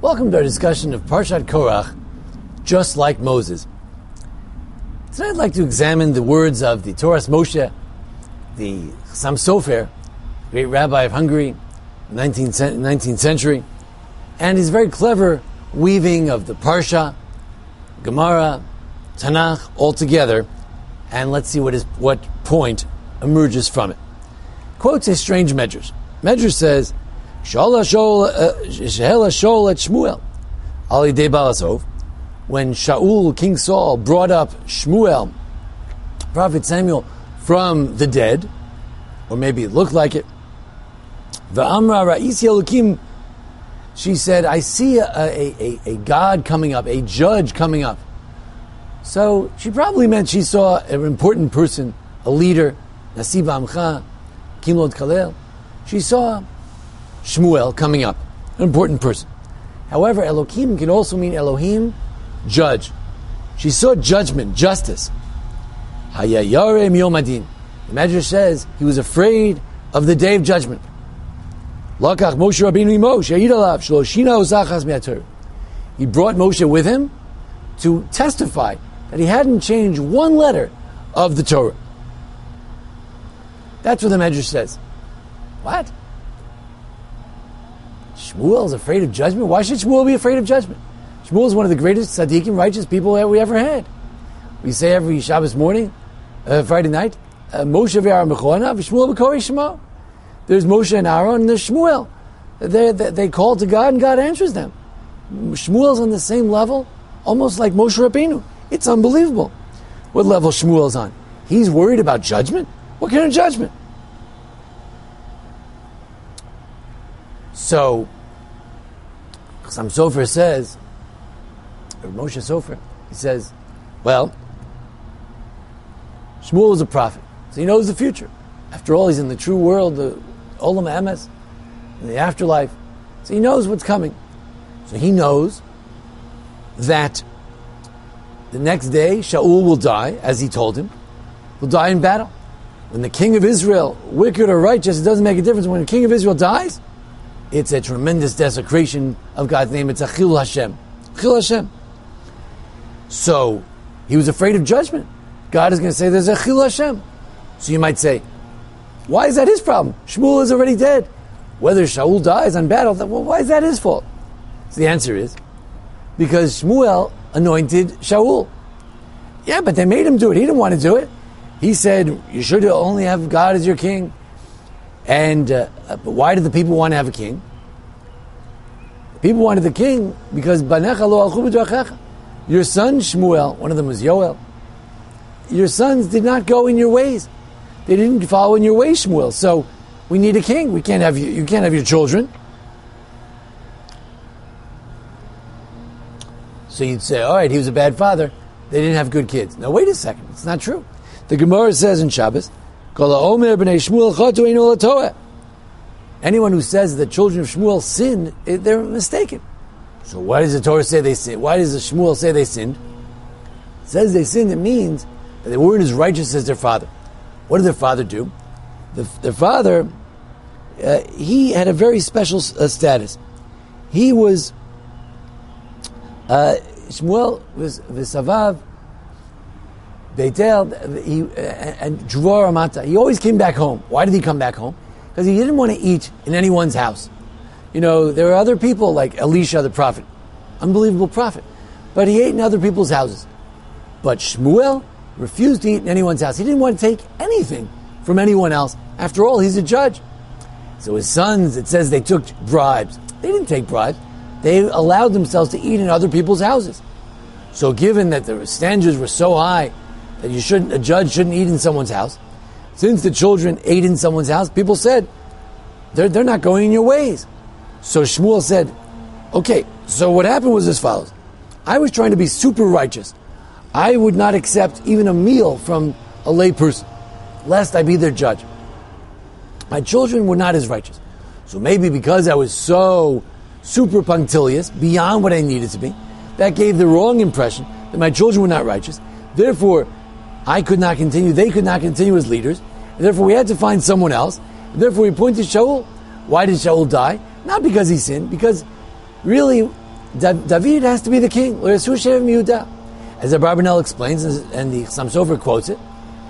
Welcome to our discussion of Parshat Korach, just like Moses. Tonight I'd like to examine the words of the Toras Moshe, the Chassam Sofer, great rabbi of Hungary, 19th century, and his very clever weaving of the Parsha, Gemara, Tanakh, all together, and let's see what point emerges from it. Quotes a strange Medrash. Medrash says, Shehela Shaul et Shmuel, Ali de Balasov, when Shaul, King Saul, brought up Shmuel, Prophet Samuel, from the dead, or maybe it looked like it, V'amra Ra'isi Elokim, she said, I see a God coming up, a judge coming up. So she probably meant she saw an important person, a leader, Nasib Amcha, Kimlod Kalel. She saw Shmuel coming up, an important person. However, Elokim can also mean Elohim, judge. She saw judgment, justice. Hayayarem Yom Adin. The Medrash says he was afraid of the day of judgment. Lakach Moshe Rabbeinu Moshe Yidalav Shloshina Osachas Me'atur. He brought Moshe with him to testify that he hadn't changed one letter of the Torah. That's what the Medrash says. What? Shmuel is afraid of judgment? Why should Shmuel be afraid of judgment? Shmuel is one of the greatest tzaddikim, righteous people that we ever had. We say every Shabbos morning, Friday night, Moshe v'Aaron b'choanav, v'Shmuel b'korei shemo. There's Moshe and Aaron, and there's Shmuel. They call to God, and God answers them. Shmuel's on the same level, almost like Moshe Rabbeinu. It's unbelievable what level Shmuel's on. He's worried about judgment? What kind of judgment? So, Chassam Sofer says, or Moshe Sofer, he says, well, Shmuel is a prophet, so he knows the future. After all, he's in the true world, the Olam Emes, in the afterlife, so he knows what's coming. So he knows that the next day, Shaul will die, as he told him, will die in battle. When the king of Israel, wicked or righteous, it doesn't make a difference. When the king of Israel dies, it's a tremendous desecration of God's name. It's a Chil Hashem. Chil Hashem. So, he was afraid of judgment. God is going to say there's a Chil Hashem. So you might say, why is that his problem? Shmuel is already dead. Whether Shaul dies on battle, well, why is that his fault? So the answer is, because Shmuel anointed Shaul. Yeah, but they made him do it. He didn't want to do it. He said, you should only have God as your king. And but why did the people want to have a king? The people wanted the king because Banecha lo alchu b'drachecha. Your son Shmuel, one of them was Yoel. Your sons did not go in your ways. They didn't follow in your ways, Shmuel. So we need a king. We can't have you. You can't have your children. So you'd say, all right, he was a bad father. They didn't have good kids. Now wait a second. It's not true. The Gemara says in Shabbos, anyone who says that children of Shmuel sinned, they're mistaken. So why does the Torah say they sinned? Why does the Shmuel say they sinned? It says they sinned, it means that they weren't as righteous as their father. What did their father do? Their father, he had a very special status. He was, Shmuel was V'savav, Beitel, and Dvor Amata. He always came back home. Why did he come back home? Because he didn't want to eat in anyone's house. You know, there were other people like Elisha the prophet, unbelievable prophet, but he ate in other people's houses. But Shmuel refused to eat in anyone's house. He didn't want to take anything from anyone else. After all, he's a judge. So his sons, it says they took bribes. They didn't take bribes. They allowed themselves to eat in other people's houses. So given that the standards were so high that a judge shouldn't eat in someone's house, since the children ate in someone's house, people said, they're not going in your ways. So Shmuel said, okay, so what happened was as follows. I was trying to be super righteous. I would not accept even a meal from a lay person, lest I be their judge. My children were not as righteous. So maybe because I was so super punctilious, beyond what I needed to be, that gave the wrong impression that my children were not righteous. Therefore, I could not continue, they could not continue as leaders, and therefore we had to find someone else. And therefore we appointed Shaul. Why did Shaul die? Not because he sinned, because really David has to be the king. As the Abarbanel explains, and the Chassam Sofer quotes it,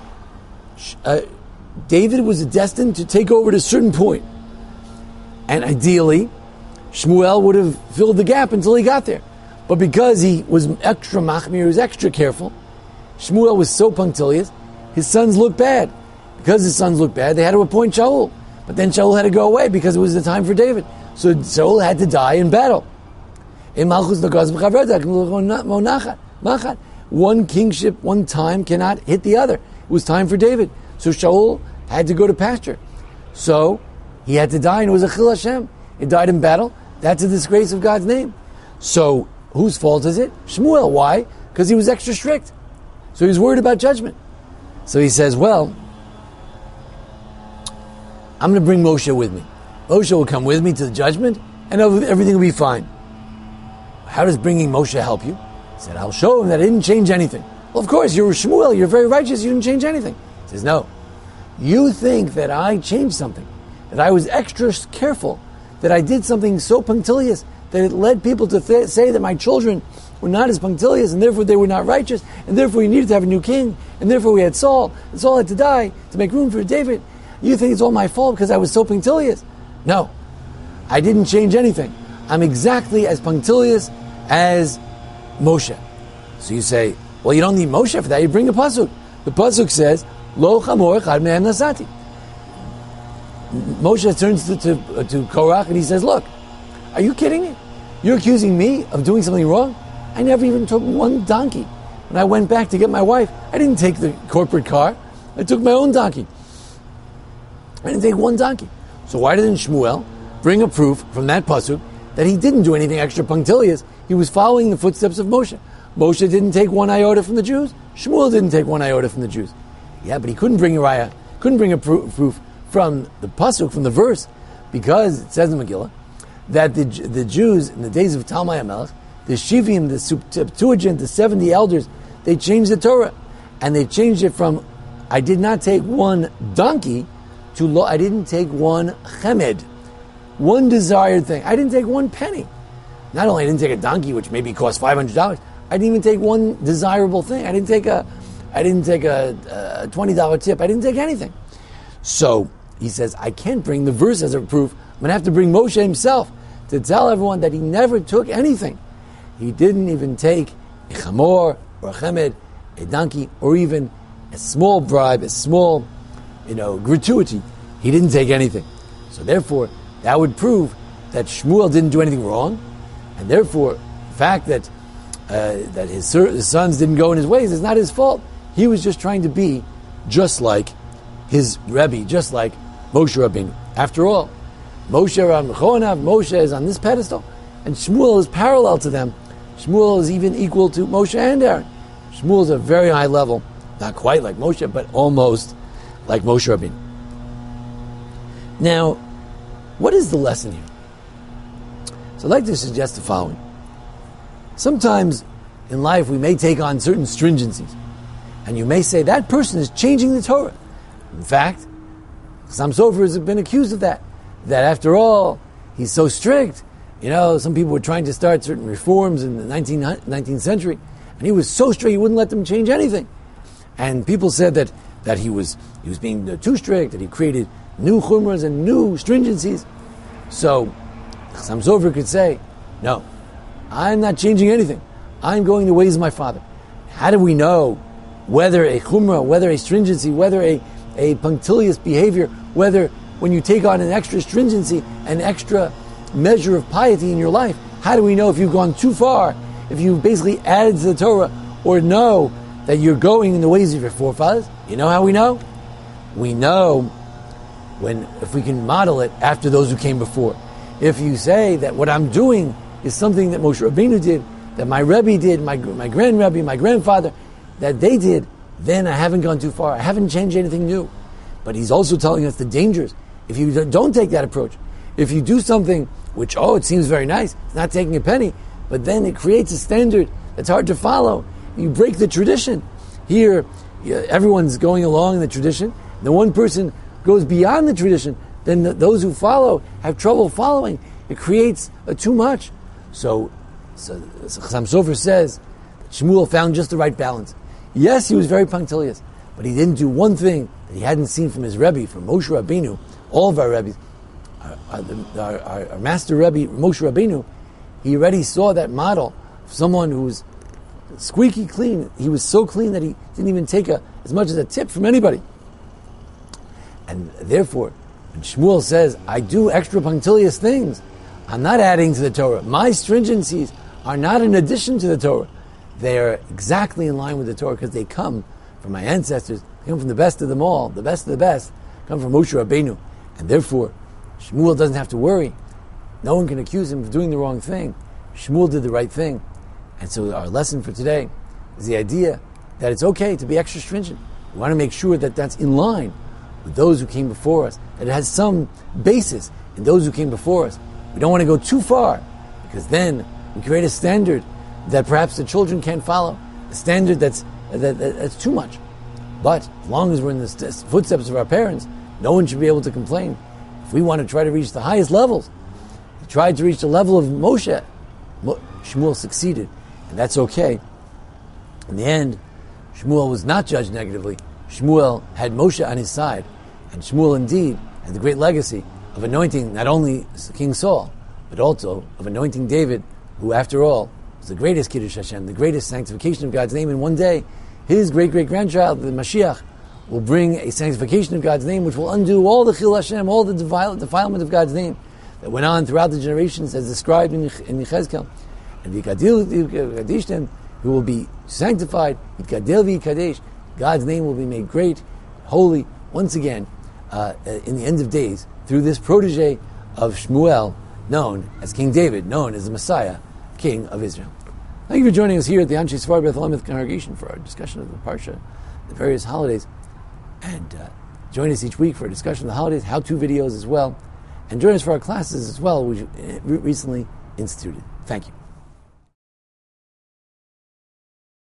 David was destined to take over at a certain point. And ideally, Shmuel would have filled the gap until he got there. But because he was extra machmir, he was extra careful, Shmuel was so punctilious, his sons looked bad. Because his sons looked bad, they had to appoint Shaul. But then Shaul had to go away because it was the time for David. So Shaul had to die in battle. One kingship, one time cannot hit the other. It was time for David. So Shaul had to go to pasture. So he had to die, and it was a chil Hashem. He died in battle. That's a disgrace of God's name. So whose fault is it? Shmuel. Why? Because he was extra strict. So he was worried about judgment. So he says, well, I'm going to bring Moshe with me. Moshe will come with me to the judgment, and everything will be fine. How does bringing Moshe help you? He said, I'll show him that I didn't change anything. Well, of course, you're Shmuel, you're very righteous, you didn't change anything. He says, no. You think that I changed something, that I was extra careful, that I did something so punctilious that it led people to say that my children were not as punctilious, and therefore they were not righteous, and therefore we needed to have a new king, and therefore we had Saul, and Saul had to die to make room for David. You think it's all my fault because I was so punctilious? No. I didn't change anything. I'm exactly as punctilious as Moshe. So you say, well, you don't need Moshe for that. You bring a pasuk. The pasuk says, Lo chamor echad mehem nasati. Moshe turns to Korach and he says, look, are you kidding me? You're accusing me of doing something wrong? I never even took one donkey. When I went back to get my wife, I didn't take the corporate car. I took my own donkey. I didn't take one donkey. So why didn't Shmuel bring a proof from that pasuk that he didn't do anything extra punctilious? He was following the footsteps of Moshe. Moshe didn't take one iota from the Jews. Shmuel didn't take one iota from the Jews. Yeah, but he couldn't bring a raya, couldn't bring a proof from the pasuk, from the verse, because it says in Megillah that the Jews in the days of Talmai HaMelech, the Shivim, the Septuagint, the 70 elders, they changed the Torah, and they changed it from I did not take one donkey to I didn't take one chemed, one desired thing. I didn't take one penny. Not only I didn't take a donkey, which maybe cost $500, I didn't even take one desirable thing. I didn't take a $20 tip. I didn't take anything. So he says, I can't bring the verse as a proof. I'm going to have to bring Moshe himself to tell everyone that he never took anything. He didn't even take a chamor or a chemed, a donkey, or even a small bribe, a small, gratuity. He didn't take anything. So therefore, that would prove that Shmuel didn't do anything wrong, and therefore, the fact that his sons didn't go in his ways is not his fault. He was just trying to be just like his Rebbe, just like Moshe Rabbeinu. After all, Moshe is on this pedestal, and Shmuel is parallel to them. Shmuel is even equal to Moshe and Aaron. Shmuel is a very high level, not quite like Moshe, but almost like Moshe Rabbeinu. Now, what is the lesson here? So I'd like to suggest the following. Sometimes in life we may take on certain stringencies, and you may say that person is changing the Torah. In fact, some Sofers have been accused of that after all, he's so strict. Some people were trying to start certain reforms in the 19th century, and he was so strict he wouldn't let them change anything. And people said that he was being too strict, that he created new chumras and new stringencies. So some Sofer could say, no, I'm not changing anything. I'm going the ways of my father. How do we know whether a chumrah, whether a stringency, whether a punctilious behavior, whether when you take on an extra stringency, an extra measure of piety in your life, how do we know if you've gone too far, if you basically added to the Torah, or know that you're going in the ways of your forefathers? You know how we know? We know if we can model it after those who came before. If you say that what I'm doing is something that Moshe Rabbeinu did, that my Rebbe did, my grand Rebbe, my grandfather, that they did, then I haven't gone too far. I haven't changed anything new. But he's also telling us the dangers. If you don't take that approach, if you do something which, it seems very nice, it's not taking a penny, but then it creates a standard that's hard to follow. You break the tradition. Here, everyone's going along in the tradition. The one person goes beyond the tradition, then those who follow have trouble following. It creates too much. So So Chassam Sofer says that Shmuel found just the right balance. Yes, he was very punctilious, but he didn't do one thing that he hadn't seen from his Rebbe, from Moshe Rabbeinu. All of our Rebbes, our master Rebbe, Moshe Rabbeinu, he already saw that model of someone who was squeaky clean. He was so clean that he didn't even take as much as a tip from anybody. And therefore, when Shmuel says, I do extra punctilious things, I'm not adding to the Torah. My stringencies are not in addition to the Torah. They are exactly in line with the Torah because they come from my ancestors. They come from the best of them all, the best of the best, come from Moshe Rabbeinu. And therefore, Shmuel doesn't have to worry. No one can accuse him of doing the wrong thing. Shmuel did the right thing. And so our lesson for today is the idea that it's okay to be extra stringent. We want to make sure that that's in line with those who came before us, that it has some basis in those who came before us. We don't want to go too far, because then we create a standard that perhaps the children can't follow, a standard that's too much. But as long as we're in the footsteps of our parents, no one should be able to complain. If we want to try to reach the highest levels, we tried to reach the level of Moshe. Shmuel succeeded, and that's okay. In the end, Shmuel was not judged negatively. Shmuel had Moshe on his side, and Shmuel indeed had the great legacy of anointing not only King Saul, but also of anointing David, who after all was the greatest Kiddush Hashem, the greatest sanctification of God's name. And one day, his great-great-grandchild, the Mashiach, will bring a sanctification of God's name which will undo all the Chil Hashem, all the defilement of God's name that went on throughout the generations as described in Yechezkel. And V'Yikadil who will be sanctified, Yikadil V'Yikadesh, God's name will be made great, holy, once again, in the end of days, through this protege of Shmuel, known as King David, known as the Messiah, King of Israel. Thank you for joining us here at the Anshe Sfar Beth Elamith congregation for our discussion of the Parsha, the various holidays. And join us each week for a discussion of the holidays, how-to videos as well. And join us for our classes as well, which we recently instituted. Thank you.